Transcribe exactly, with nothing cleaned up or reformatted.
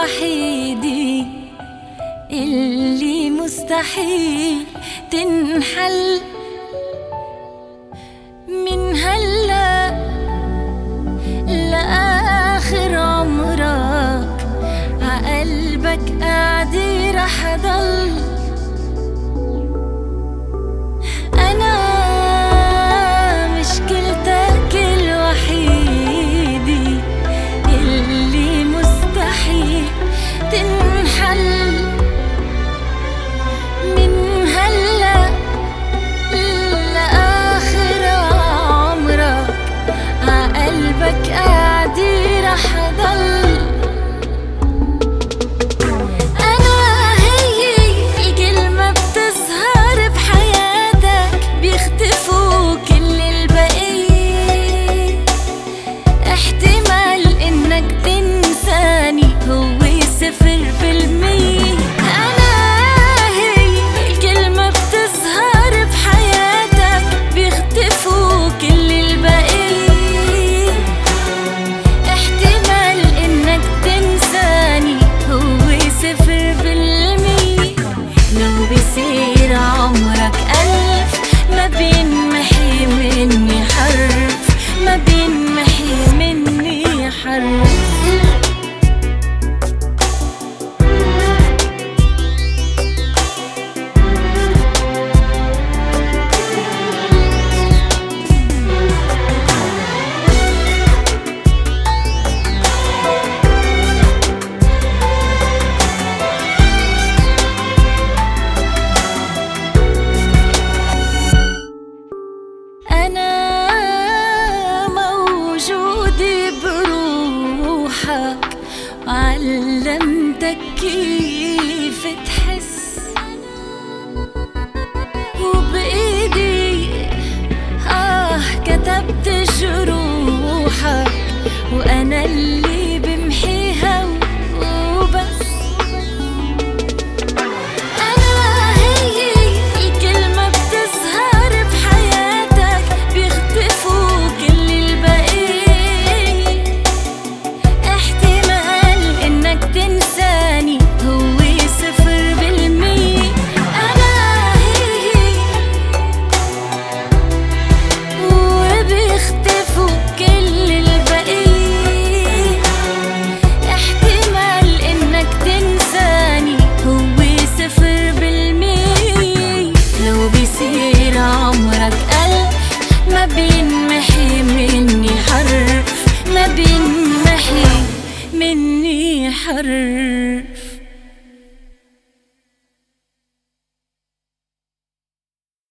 الوحيدة اللي مستحيل تنحل من هلا لآخر عمرك عقلبك قاعدة رح ضل. أنا مشكلتك الوحيدة اللي مستحيل تنحل من هلا لآخر عمرك عقلبك قاعدة رح ضل. بيصير عمرك ألف ما بينمحي مني حرف، ما بينمحي مني حرف. علمتك كيف تحس وبإيدي آه كتبت جروحك، وأنا اللي بمحيها وبس. أنا هي الكلمة بتظهر بحياتك بيختفوا كل الباقي، احتمال إنك تنساني هو صفر بالمية. أنا هي وبيختفوا كل الباقي، احتمال إنك تنساني هو صفر بالمية. لو بيصير عمرك ألف ما بينمحي مني حرف، ما بينمحي مني حرف.